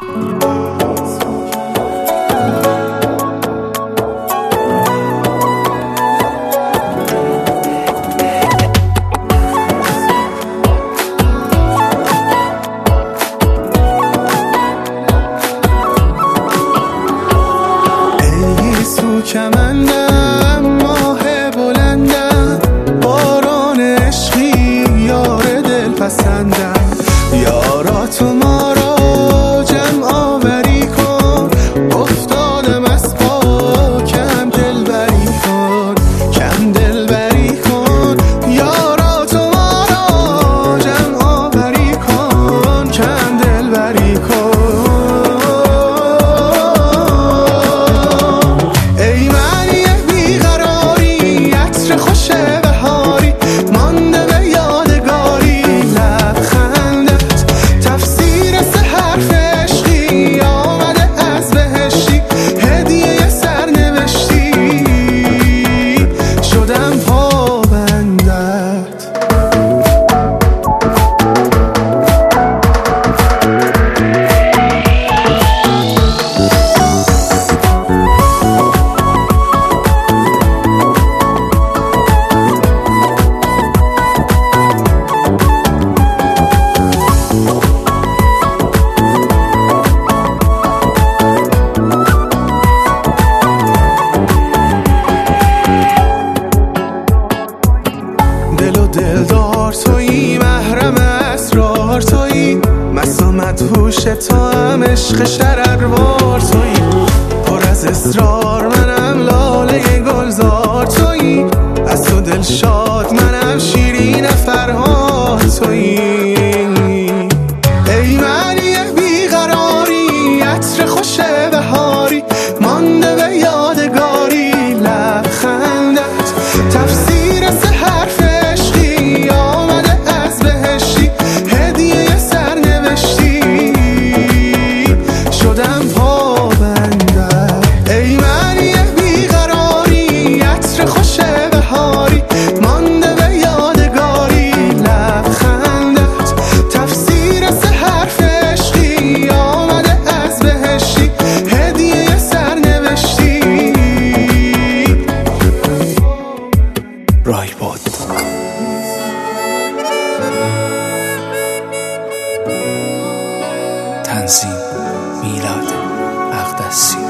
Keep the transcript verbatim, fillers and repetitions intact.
کمندم ماه بلندم، باران عشقی یار دل پسندم. یارا تو ما را جمع آوری کن، افتادم از پا کم دل بری کن، کم دل بری کن. یارا تو ما را جمع آوری کن، کم دل بری کن. خوش بهاری مانده به یادگاری، لبخندت تفسیر سه حرف عشقی، آمده از بهشتی هدیه سرنوشتی، شدم پابندت. دل و دلدار تویی، محرم اسرار تویی، مسامت هوش تا هم عشق شرروار تویی، پر از اصرار منم لاله گلزار تویی، از تو دل شاد منم شیرین فرهاد تویی. ای معنی بیقراری عطر خوش بهاری مانده به یادگاری، لبخندت تفسیر سه حرف عشقی، آمده از بهشتی هدیه سرنوشتی، شدم پابندت. ای معنی بیقراری عطر خوش بهاری مانده به یادگاری، لبخندت تفسیر سه حرف عشقی، آمده از بهشتی هدیه سرنوشتی. رایباد تنظیم میلاد اقدسی.